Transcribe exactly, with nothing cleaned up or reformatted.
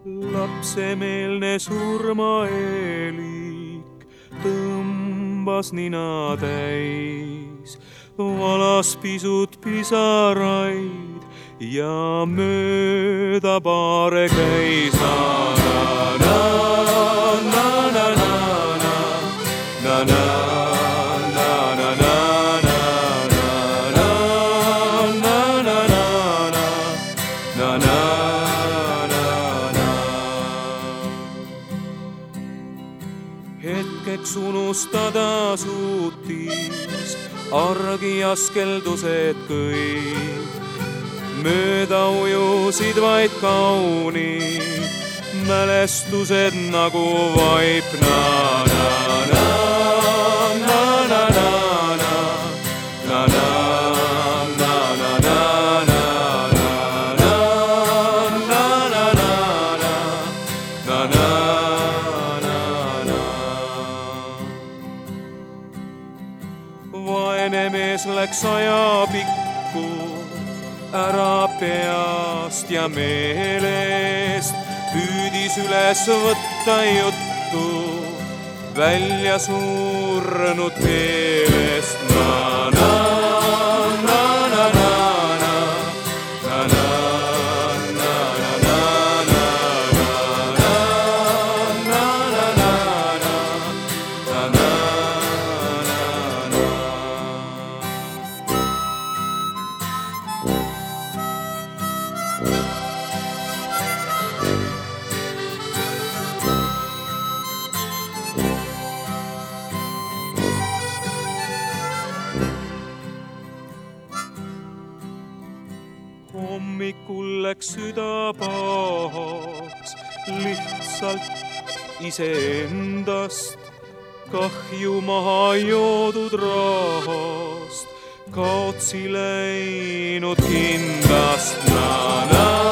Lapsemeelne surmaeelik tõmbas nina täis, valas pisut pisaraid ja mööda baare käis. Na, na, na, na, na, na, na, na. Hetkeks unustada suutis argi askeldused kõik. Mööda ujusid vaid kaunid mälestused nagu vaip. Na, na, na, na, na, na, na, na, na. Vaene mees läks ajapikku ära peast ja meelest, püüdis üles võtta juttu välja surnud keelest. Na, na, na, na, na, na, na, na. Hommikul läks süda pahaks lihtsalt iseendast, kahju maha joodud rahast, kaotsi läinud kindlast. Na, na.